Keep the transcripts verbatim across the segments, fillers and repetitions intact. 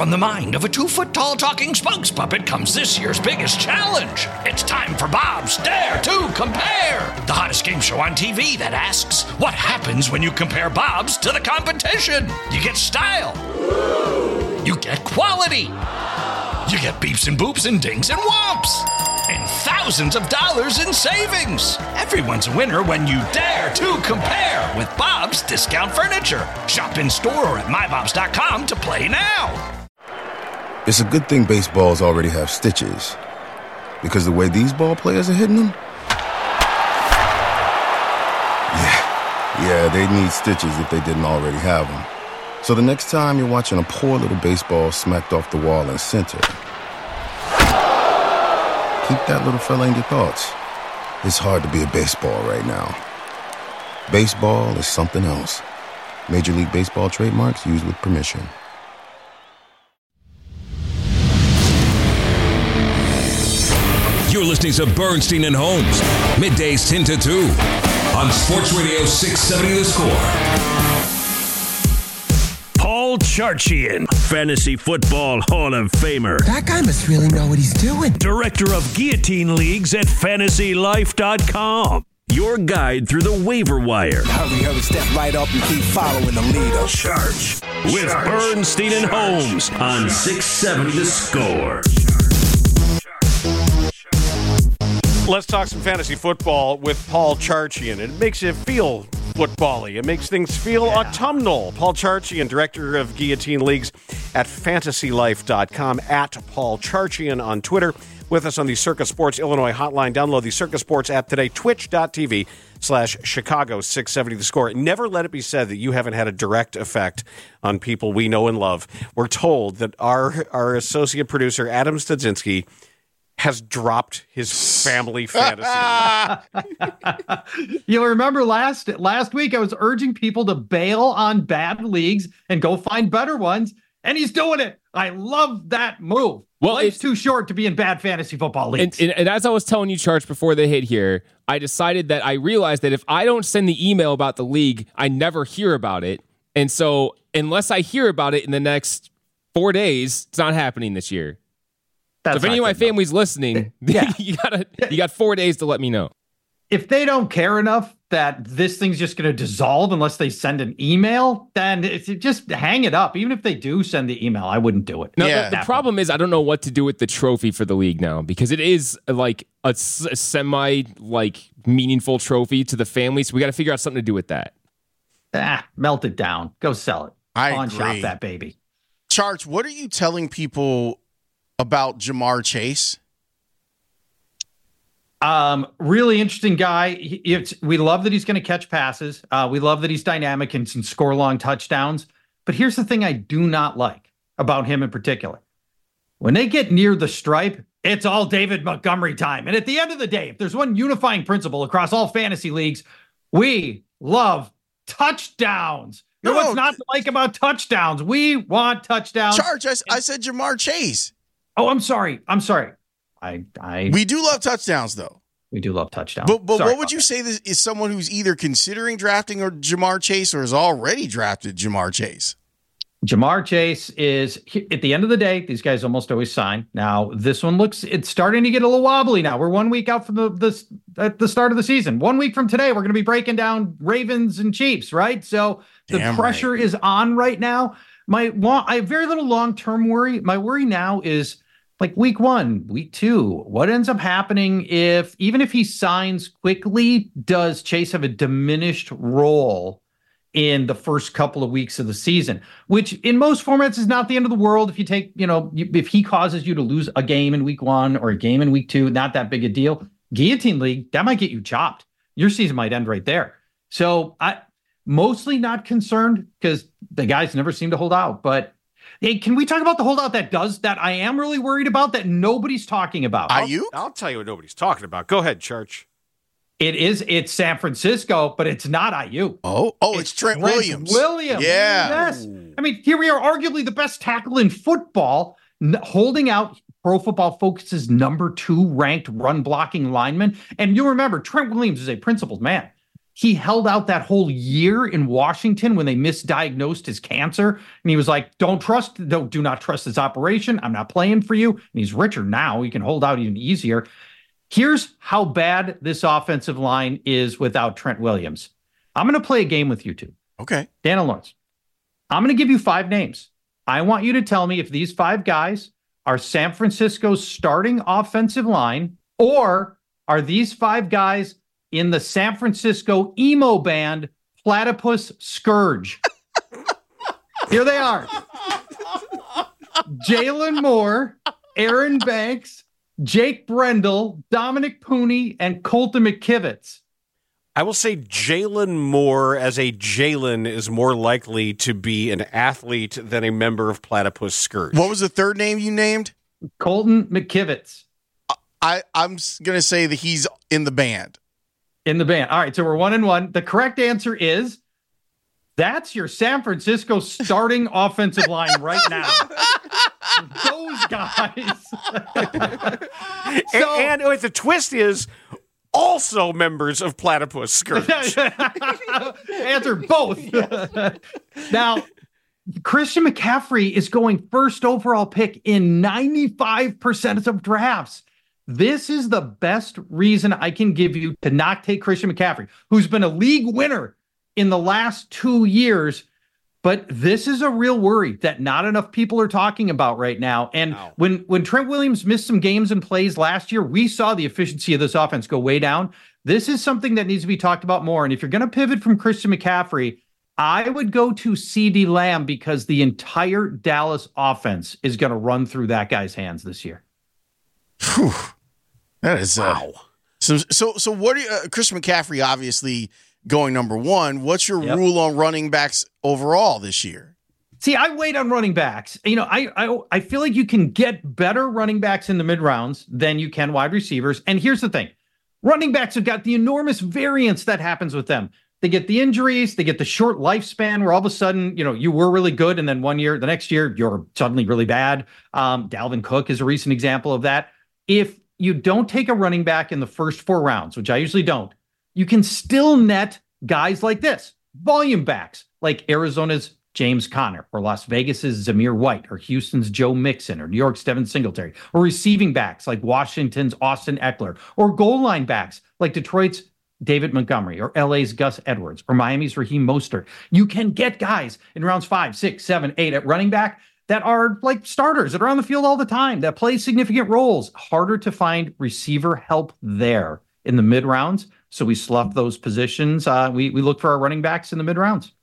From the mind of a two-foot-tall talking spokes puppet comes this year's biggest challenge. It's time for Bob's Dare to Compare, the hottest game show on T V that asks, what happens when you compare Bobs to the competition? You get style. You get quality. You get beeps and boops and dings and whomps. And thousands of dollars in savings. Everyone's a winner when you dare to compare with Bob's Discount Furniture. Shop in store or at my bobs dot com to play now. It's a good thing baseballs already have stitches, because the way these ball players are hitting them, yeah, yeah, they need stitches if they didn't already have them. So the next time you're watching a poor little baseball smacked off the wall in center, keep that little fella in your thoughts. It's hard to be a baseball right now. Baseball is something else. Major League Baseball trademarks used with permission. You're listening to Bernstein and Holmes, middays ten to two on Sports Radio six seventy The Score. Paul Charchian, Fantasy Football Hall of Famer. That guy must really know what he's doing. Director of Guillotine Leagues at fantasy life dot com. Your guide through the waiver wire. Hurry, hurry, step right up and keep following the leader. Charge with Charge. Bernstein and Charge. Holmes on six seventy The Score. Let's talk some fantasy football with Paul Charchian. It makes you feel football-y. It makes things feel yeah. autumnal. Paul Charchian, Director of Guillotine Leagues at fantasy life dot com, at Paul Charchian on Twitter. With us on the Circa Sports Illinois hotline. Download the Circa Sports app today, twitch dot t v slash Chicago six seventy The Score. Never let it be said that you haven't had a direct effect on people we know and love. We're told that our, our associate producer, Adam Studzinski, has dropped his family fantasy. You'll remember last last week I was urging people to bail on bad leagues and go find better ones, and he's doing it. I love that move. Well, life's too short to be in bad fantasy football leagues. And, and, and as I was telling you, Charge, before they hit here, I decided that I realized that if I don't send the email about the league, I never hear about it. And so unless I hear about it in the next four days, it's not happening this year. That's so if any of my family's enough. listening, yeah. you got you got four days to let me know. If they don't care enough that this thing's just going to dissolve unless they send an email, then it's, just hang it up. Even if they do send the email, I wouldn't do it. No, yeah. the, the problem is I don't know what to do with the trophy for the league now, because it is like a, a semi like meaningful trophy to the family. So we got to figure out something to do with that. Ah, melt it down. Go sell it. I Pawn agree. shop that baby. Charge, what are you telling people about Ja'Marr Chase? Um, really interesting guy. He, it's, we love that he's going to catch passes. Uh, we love that he's dynamic and can score long touchdowns. But here's the thing I do not like about him in particular. When they get near the stripe, it's all David Montgomery time. And at the end of the day, if there's one unifying principle across all fantasy leagues, we love touchdowns. You know no, what's not to like about touchdowns? We want touchdowns. Charge, I, I said Ja'Marr Chase. Oh, I'm sorry. I'm sorry. I, I, we do love touchdowns, though. We do love touchdowns. But, but sorry what would you that. say this is someone who's either considering drafting or Ja'Marr Chase or has already drafted Ja'Marr Chase? Ja'Marr Chase is, at the end of the day, these guys almost always sign. Now, this one looks, it's starting to get a little wobbly now. We're one week out from the, the at the start of the season. One week from today, we're going to be breaking down Ravens and Chiefs, right? So the Damn pressure right. is on right now. My long, I have very little long-term worry. My worry now is like week one, week two. What ends up happening if, even if he signs quickly, does Chase have a diminished role in the first couple of weeks of the season, which in most formats is not the end of the world. If you take, you know, if he causes you to lose a game in week one or a game in week two, not that big a deal. Guillotine League, that might get you chopped. Your season might end right there. So I mostly not concerned because the guys never seem to hold out. But hey, can we talk about the holdout that does that I am really worried about that nobody's talking about? Are you? I'll tell you what nobody's talking about. Go ahead, Church. It is. It's San Francisco, but it's not I U. Oh, oh, it's, it's Trent, Trent Williams. Williams. Yeah. Yes. I mean, here we are, arguably the best tackle in football, n- holding out Pro Football Focus's number two ranked run blocking lineman. And you'll remember, Trent Williams is a principled man. He held out that whole year in Washington when they misdiagnosed his cancer. And he was like, don't trust, don't, do not trust this operation. I'm not playing for you. And he's richer now. He can hold out even easier. Here's how bad this offensive line is without Trent Williams. I'm going to play a game with you two. Okay. Dan and Lawrence. I'm going to give you five names. I want you to tell me if these five guys are San Francisco's starting offensive line, or are these five guys in the San Francisco emo band Platypus Scourge? Here they are. Jalen Moore, Aaron Banks, Jake Brendel, Dominic Pooney, and Colton McKivitz. I will say Jalen Moore as a Jalen is more likely to be an athlete than a member of Platypus Scourge. What was the third name you named? Colton McKivitz. I, I'm going to say that he's in the band. In the band. All right, so we're one and one. The correct answer is that's your San Francisco starting offensive line right now. Those guys. so, and, and the twist is also members of Platypus Scourge. Answer both. Now, Christian McCaffrey is going first overall pick in ninety-five percent of drafts. This is the best reason I can give you to not take Christian McCaffrey, who's been a league winner in the last two years. But this is a real worry that not enough people are talking about right now. And wow. when, when Trent Williams missed some games and plays last year, we saw the efficiency of this offense go way down. This is something that needs to be talked about more. And if you're going to pivot from Christian McCaffrey, I would go to CeeDee Lamb because the entire Dallas offense is going to run through that guy's hands this year. Whew. That is wow. Uh, so so so what? Are you, uh, Christian McCaffrey obviously going number one. What's your yep. rule on running backs overall this year? See, I wait on running backs. You know, I I I feel like you can get better running backs in the mid rounds than you can wide receivers. And here's the thing: running backs have got the enormous variance that happens with them. They get the injuries, they get the short lifespan where all of a sudden, you know, you were really good, and then one year, the next year, you're suddenly really bad. Um, Dalvin Cook is a recent example of that. If you don't take a running back in the first four rounds, which I usually don't, you can still net guys like this, volume backs, like Arizona's James Conner, or Las Vegas's Zamir White, or Houston's Joe Mixon, or New York's Devin Singletary, or receiving backs like Washington's Austin Eckler, or goal line backs like Detroit's David Montgomery, or L A's Gus Edwards, or Miami's Raheem Mostert. You can get guys in rounds five, six, seven, eight at running back that are like starters that are on the field all the time, that play significant roles. Harder to find receiver help there in the mid rounds. So we slough those positions. Uh, we, we look for our running backs in the mid rounds.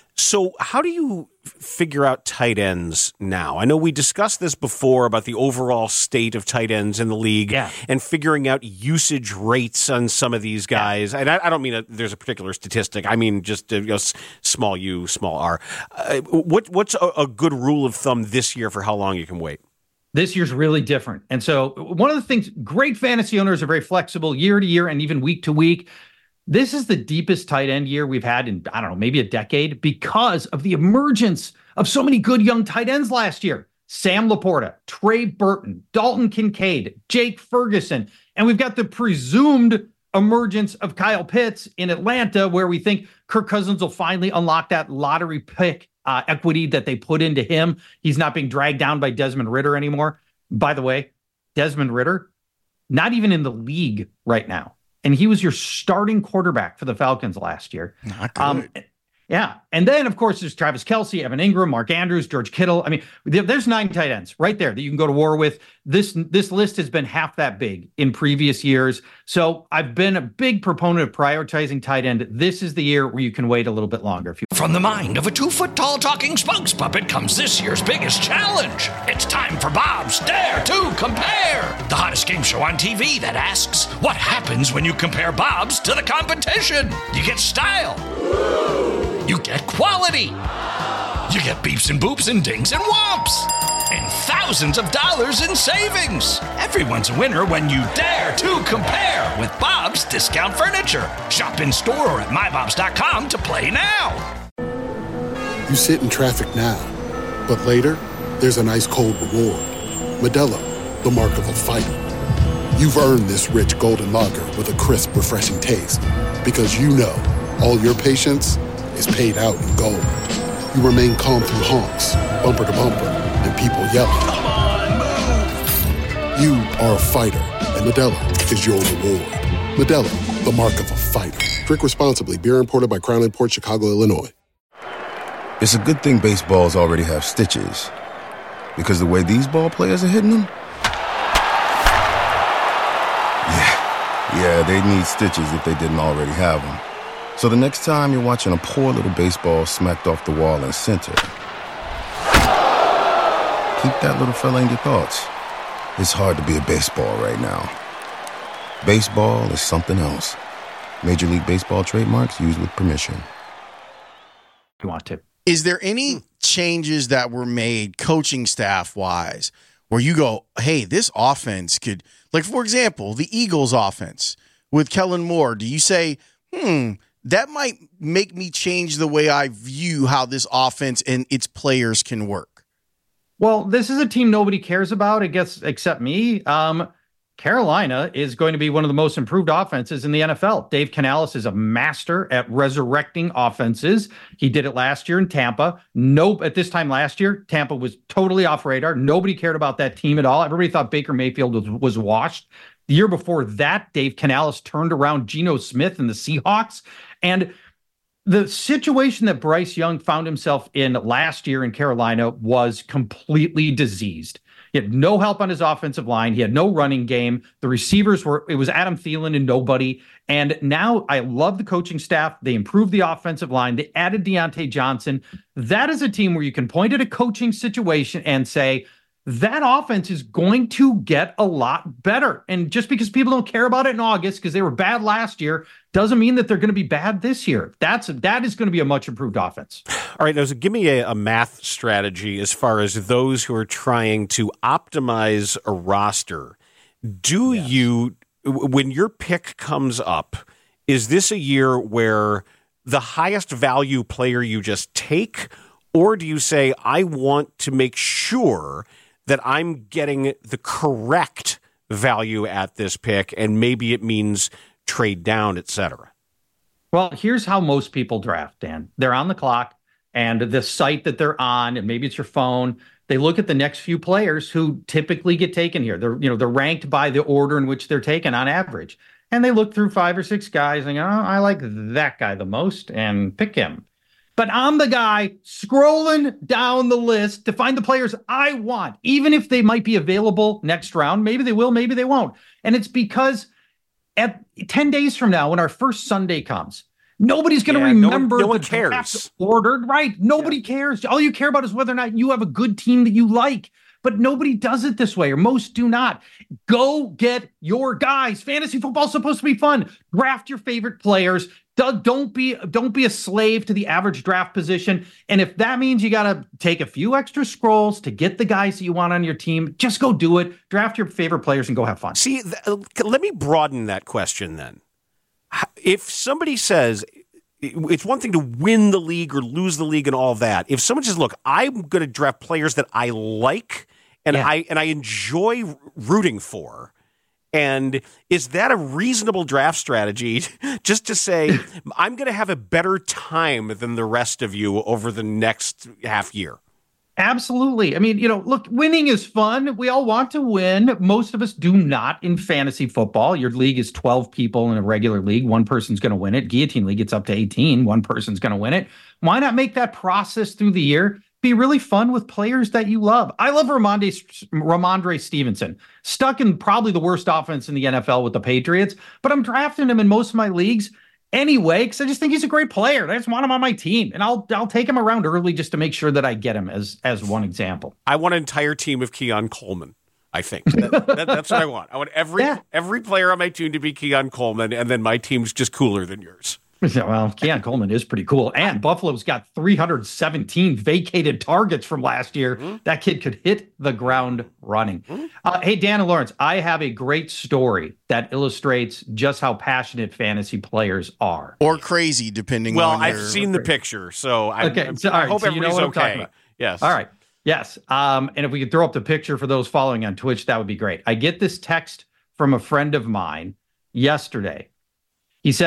So how do you figure out tight ends now? I know we discussed this before about the overall state of tight ends in the league yeah. and figuring out usage rates on some of these guys. Yeah. And I, I don't mean a, there's a particular statistic. I mean just uh, you know, small u, small r. Uh, what What's a, a good rule of thumb this year for how long you can wait? This year's really different. And so one of the things, great fantasy owners are very flexible year to year and even week to week. This is the deepest tight end year we've had in, I don't know, maybe a decade because of the emergence of so many good young tight ends last year. Sam Laporta, Trey Burton, Dalton Kincaid, Jake Ferguson. And we've got the presumed emergence of Kyle Pitts in Atlanta, where we think Kirk Cousins will finally unlock that lottery pick uh, equity that they put into him. He's not being dragged down by Desmond Ridder anymore. By the way, Desmond Ridder, not even in the league right now. And he was your starting quarterback for the Falcons last year. Not good. Um, yeah. And then, of course, there's Travis Kelce, Evan Ingram, Mark Andrews, George Kittle. I mean, there's nine tight ends right there that you can go to war with. This, this list has been half that big in previous years. So I've been a big proponent of prioritizing tight end. This is the year where you can wait a little bit longer. If you- From the mind of a two-foot-tall talking spokes puppet comes this year's biggest challenge. It's time for Bob's Dare to Compare, the hottest game show on T V that asks, what happens when you compare Bob's to the competition? You get style. You get quality. You get beeps and boops and dings and whomps. And thousands of dollars in savings. Everyone's a winner when you dare to compare with Bob's Discount Furniture. Shop in store or at my bobs dot com to play now. You sit in traffic now, but later, there's an ice cold reward. Modelo, the mark of a fighter. You've earned this rich golden lager with a crisp, refreshing taste. Because you know, All your patience is paid out in gold. You remain calm through honks, bumper to bumper, and people yelling. Come on, move! You are a fighter, and Modelo is your reward. Modelo, the mark of a fighter. Drink responsibly. Beer imported by Crown Imports, Chicago, Illinois. It's a good thing baseballs already have stitches. Because the way these ball players are hitting them? Yeah, yeah, they need stitches if they didn't already have them. So the next time you're watching a poor little baseball smacked off the wall in center, keep that little fella in your thoughts. It's hard to be a baseball right now. Baseball is something else. Major League Baseball trademarks used with permission. You want to. Is there any changes that were made coaching staff wise where you go, hey, this offense could, like, for example, the Eagles offense with Kellen Moore, do you say, hmm, that might make me change the way I view how this offense and its players can work? Well, this is a team nobody cares about, I guess, except me. Um, Carolina is going to be one of the most improved offenses in the N F L. Dave Canales is a master at resurrecting offenses. He did it last year in Tampa. Nope. At this time last year, Tampa was totally off radar. Nobody cared about that team at all. Everybody thought Baker Mayfield was, was washed. The year before that, Dave Canales turned around Geno Smith and the Seahawks. And the situation that Bryce Young found himself in last year in Carolina was completely diseased. He had no help on his offensive line. He had no running game. The receivers were, it was Adam Thielen and nobody. And now I love the coaching staff. They improved the offensive line. They added Deontay Johnson. That is a team where you can point at a coaching situation and say, that offense is going to get a lot better. And just because people don't care about it in August because they were bad last year doesn't mean that they're going to be bad this year. That's that is going to be a much improved offense. All right, now so give me a, a math strategy as far as those who are trying to optimize a roster. Do yes. you, when your pick comes up, is this a year where the highest value player you just take, or do you say, I want to make sure that I'm getting the correct value at this pick, and maybe it means trade down, et cetera? Well, here's how most people draft, Dan. They're on the clock, and the site that they're on, and maybe it's your phone, they look at the next few players who typically get taken here. They're, you know, they're ranked by the order in which they're taken on average. And they look through five or six guys and go, oh, I like that guy the most, and pick him. But I'm the guy scrolling down the list to find the players I want, even if they might be available next round. Maybe they will, maybe they won't. And it's because at ten days from now, when our first Sunday comes, nobody's going to yeah, remember no one, no one the cares. draft ordered, right? Nobody yeah. cares. All you care about is whether or not you have a good team that you like. But nobody does it this way, or most do not. Go get your guys. Fantasy football is supposed to be fun. Draft your favorite players. Don't be don't be a slave to the average draft position. And if that means you got to take a few extra scrolls to get the guys that you want on your team, just go do it. Draft your favorite players and go have fun. See, th- let me broaden that question then. If somebody says, it's one thing to win the league or lose the league and all that. If someone says, look, I'm going to draft players that I like and yeah. I and I enjoy rooting for, and is that a reasonable draft strategy just to say, I'm going to have a better time than the rest of you over the next half year? Absolutely. I mean, you know, look, winning is fun. We all want to win. Most of us do not in fantasy football. Your league is twelve people in a regular league. One person's going to win it. Guillotine League gets up to eighteen. One person's going to win it. Why not make that process through the year be really fun with players that you love? I love Ramondre, Ramondre Stevenson, stuck in probably the worst offense in the N F L with the Patriots, but I'm drafting him in most of my leagues anyway, because I just think he's a great player. I just want him on my team, and I'll I'll take him around early just to make sure that I get him as as one example. I want an entire team of Keon Coleman. I think that, that, that's what I want. I want every yeah. every player on my team to be Keon Coleman, and then my team's just cooler than yours. Well, Keon Coleman is pretty cool. And Buffalo's got three hundred seventeen vacated targets from last year. Mm-hmm. That kid could hit the ground running. Mm-hmm. Uh, hey, Dan and Lawrence, I have a great story that illustrates just how passionate fantasy players are. Or crazy, depending well, on I've your... seen the picture, so I, okay. I'm, so, I right, hope so everybody's you know okay. Yes. All right. Yes. Um, and if we could throw up the picture for those following on Twitch, that would be great. I get this text from a friend of mine yesterday. He says,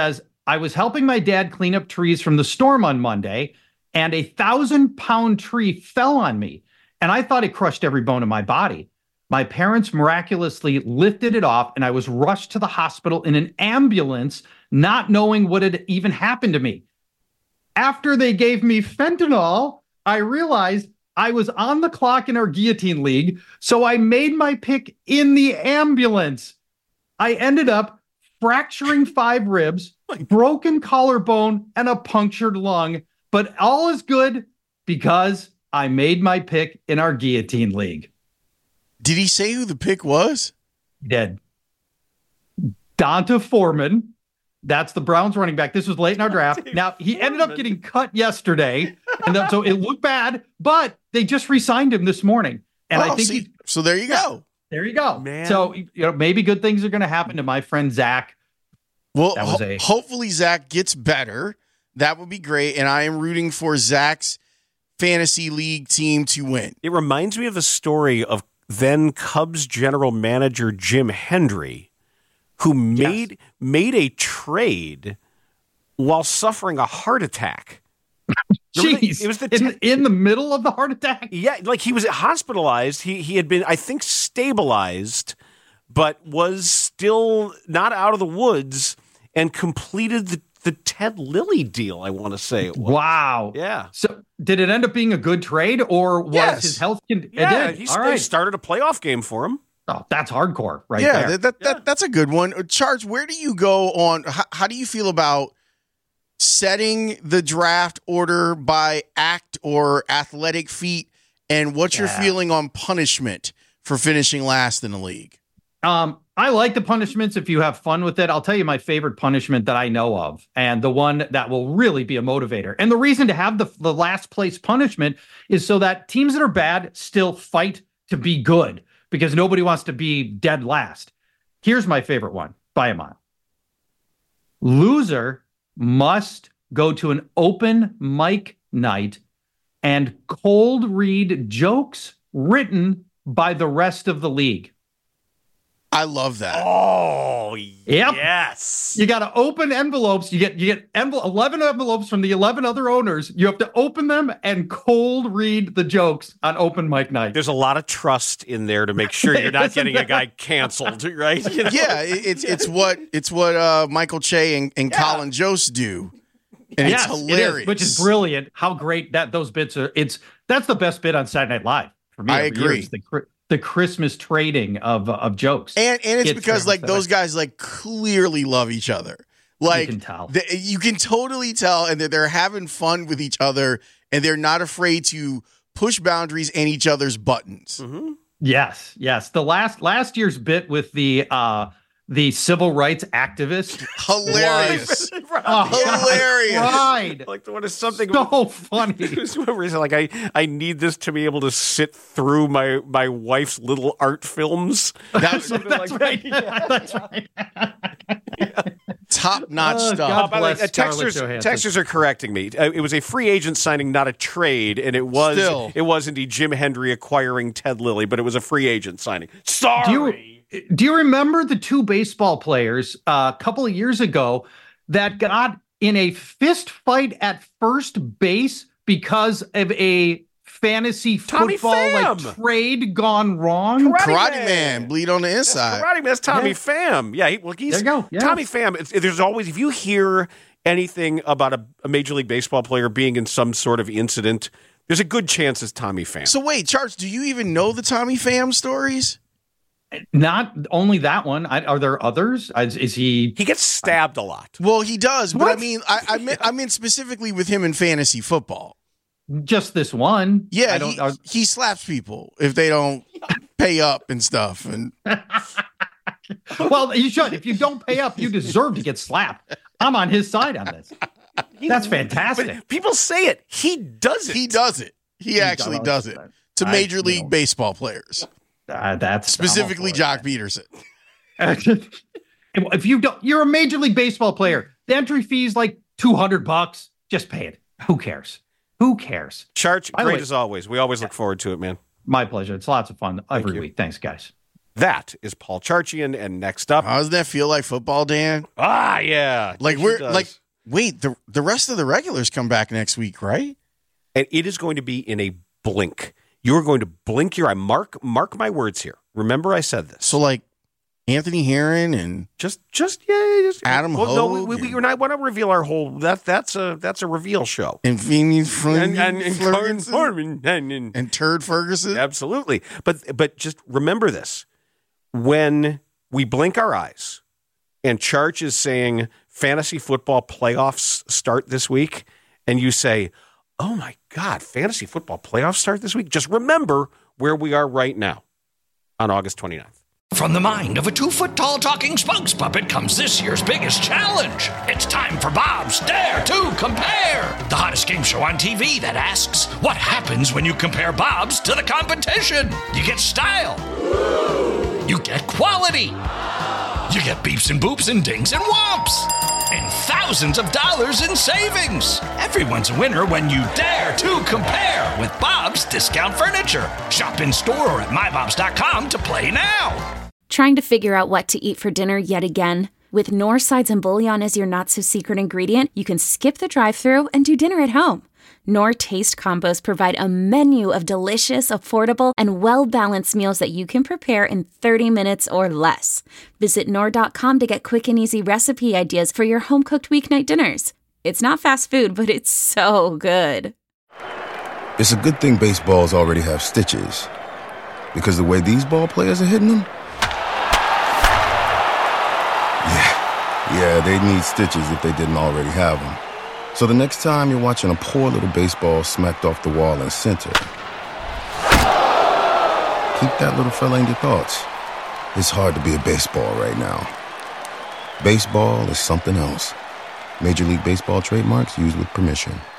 I was helping my dad clean up trees from the storm on Monday, and a thousand pound tree fell on me, and I thought it crushed every bone in my body. My parents miraculously lifted it off, and I was rushed to the hospital in an ambulance, not knowing what had even happened to me. After they gave me fentanyl, I realized I was on the clock in our guillotine league, so I made my pick in the ambulance. I ended up fracturing five ribs, broken collarbone, and a punctured lung, but all is good because I made my pick in our guillotine league. Did he say who the pick was? He did. Donta Foreman. That's the Browns running back. This was late in our draft. Now, he ended up getting cut yesterday, and that, so it looked bad, but they just re-signed him this morning. And oh, I think see, he, so there you go. There you go. Man. So, you know, maybe good things are going to happen to my friend Zach. Well, That was ho- a- hopefully Zach gets better. That would be great. And I am rooting for Zach's fantasy league team to win. It reminds me of the story of then Cubs general manager Jim Hendry, who made yes. made a trade while suffering a heart attack. Jeez, it was the in, in the middle of the heart attack? Yeah, like he was hospitalized. He he had been, I think, stabilized, but was still not out of the woods and completed the, the Ted Lilly deal, I want to say it was. Wow. Yeah. So did it end up being a good trade, or was yes. his health... Con- yeah, it did. he All right. started a playoff game for him. Oh, that's hardcore right yeah, there. That, that, yeah, that, that's a good one. Charles, where do you go on... How, how do you feel about setting the draft order by act or athletic feat, and what's yeah. your feeling on punishment for finishing last in the league? Um, I like the punishments if you have fun with it. I'll tell you my favorite punishment that I know of, and the one that will really be a motivator. And the reason to have the, the last place punishment is so that teams that are bad still fight to be good, because nobody wants to be dead last. Here's my favorite one by a mile. Loser must go to an open mic night and cold read jokes written by the rest of the league. I love that. Oh, yep. yes. You got to open envelopes. You get you get envel- eleven envelopes from the eleven other owners. You have to open them and cold read the jokes on open mic night. There's a lot of trust in there to make sure you're not getting a guy canceled, right? You know? Yeah, it's it's what it's what uh, Michael Che and, and yeah. Colin Jost do. And yes, it's hilarious. It is, which is brilliant. How great that those bits are. It's that's the best bit on Saturday Night Live for me. I agree. Years, the, the Christmas trading of of jokes, and and it's, it's because like those way. guys like clearly love each other. Like you can tell, they, you can totally tell, and that they're having fun with each other, and they're not afraid to push boundaries and each other's buttons. Mm-hmm. Yes, yes. The last last year's bit with the uh, the civil rights activist, hilarious, oh, hilarious. Right, like the one is something so funny. Reason, like I, I need this to be able to sit through my my wife's little art films. That's, that's like right. That. Yeah. That's right. Yeah. Top notch oh, stuff. God uh, bless uh, texters, texters are correcting me. Uh, it was a free agent signing, not a trade, and it was Still. it was indeed Jim Hendry acquiring Ted Lilly, but it was a free agent signing. Sorry. Do you, do you remember the two baseball players uh, a couple of years ago that got in a fist fight at first base because of a fantasy Tommy football Pham. like trade gone wrong? Karate, Karate Man. Man, bleed on the inside. That's Karate Man, that's Tommy yeah. Pham. Yeah, he, well, he's there you go. Yeah. Tommy Pham. It's, there's always, if you hear anything about a, a Major League Baseball player being in some sort of incident, there's a good chance it's Tommy Pham. So wait, Charles, do you even know the Tommy Pham stories? Not only that one. I, are there others? Is, is he? He gets stabbed a lot. Well, he does, but What? I mean, I, I meant, I meant specifically with him in fantasy football. Just this one? Yeah, I don't, he, are, he slaps people if they don't pay up and stuff. And well, you should. If you don't pay up, you deserve to get slapped. I'm on his side on this. That's fantastic. But people say it. He does it. He does it. He, he actually does, does it to I, Major League you know, Baseball players. Uh, that's specifically Jock it, Peterson. If you don't, you're a Major League Baseball player. The entry fee is like two hundred bucks. Just pay it. Who cares? Who cares? Charge, By great way, as always. We always look forward to it, man. My pleasure. It's lots of fun every Thank week. Thanks, guys. That is Paul Charchian, and next up, how does that feel like football, Dan? Ah, yeah, like we're like, wait, the the rest of the regulars come back next week, right? And it is going to be in a blink. You are going to blink your eye. Mark, mark my words here. Remember, I said this. So, like Anthony Herron and just, just yeah, just, Adam well, Hogue. No, we, we, we not want to reveal our whole. That that's a that's a reveal show. And Phineas and and and, Ferguson and, and, and Turd Ferguson. Absolutely, but but just remember this: when we blink our eyes, and Charch is saying fantasy football playoffs start this week, and you say, "Oh my God, fantasy football playoffs start this week." Just remember where we are right now on August twenty-ninth. From the mind of a two-foot-tall talking spokes puppet comes this year's biggest challenge. It's time for Bob's Dare to Compare, the hottest game show on T V that asks, what happens when you compare Bob's to the competition? You get style. You get quality. You get beeps and boops and dings and whomps. And thousands of dollars in savings. Everyone's a winner when you dare to compare with Bob's Discount Furniture. Shop in store or at my bobs dot com to play now. Trying to figure out what to eat for dinner yet again? With Knorr sides and bouillon as your not-so-secret ingredient, you can skip the drive-thru and do dinner at home. Knorr Taste Combos provide a menu of delicious, affordable, and well-balanced meals that you can prepare in thirty minutes or less. Visit Knorr dot com to get quick and easy recipe ideas for your home-cooked weeknight dinners. It's not fast food, but it's so good. It's a good thing baseballs already have stitches, because the way these ball players are hitting them, yeah, yeah, they need stitches if they didn't already have them. So the next time you're watching a poor little baseball smacked off the wall in center, keep that little fella in your thoughts. It's hard to be a baseball right now. Baseball is something else. Major League Baseball trademarks used with permission.